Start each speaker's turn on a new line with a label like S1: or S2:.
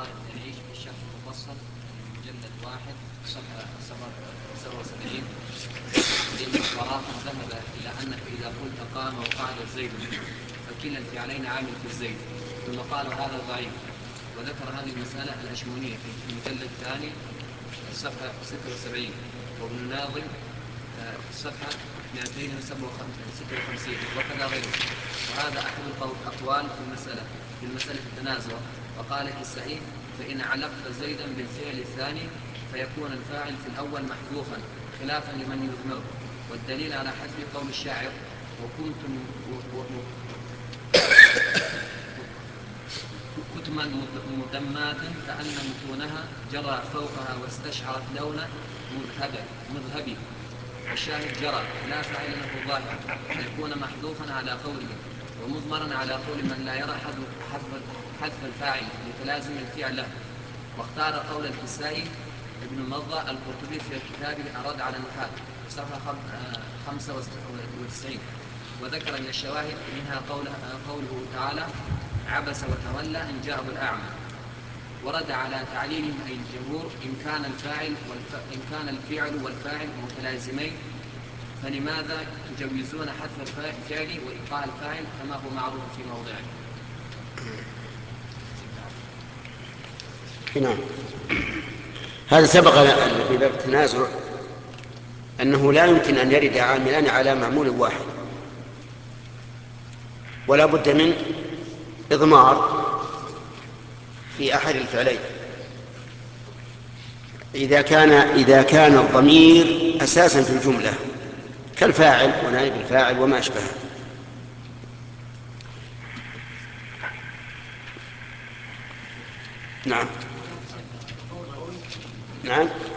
S1: طارق يعيش في الشرح المفصل مجلد 1 صفحة 77 إن صراحة ذهب إلى أنك إذا قلت قام وقعد زيد فكلا الفعلين عامل في الزيد، ثم قالوا هذا ضعيف. وذكر هذه المسألة الأشمونية في المجلد الثاني الصفحة 76، وابن الناظم الصفحة 256 وكذا غيره. وهذا أحد الأقوال في المسألة التنازع. وقال الكسائي فإن علقت زيدا بالفعل الثاني فيكون الفاعل في الأول محذوفا خلافا لمن يضمره. والدليل على حذف قول الشاعر وكنتم كتما مدمات كأن متونها جرى فوقها واستشعرت لونه مذهبي. والشاهد جرى لا فاعل له ظاهر فيكون محذوفا على قوله ومضمرا على قول من لا يرى حذف الفاعل لتلازم الفعل له. واختار قول الكسائي ابن مضى القرطبي في كتابه أراد على النحاة صفحة 95، وذكر من الشواهد منها قوله تعالى عبس وتولى إن جاءه الأعمى. ورد على تعليلهم أي الجمهور إن كان الفعل والفاعل متلازمين فلماذا تجوزون حذف الفعل وإيقاع الفاعل كما هو معروف في موضعه.
S2: نعم. هذا سبق في باب التنازع أنه لا يمكن أن يرد عاملان على معمول واحد، ولا بد من إضمار في أحد الفعلين إذا كان الضمير أساسا في الجملة كالفاعل ونائب الفاعل وما أشبهه. نعم.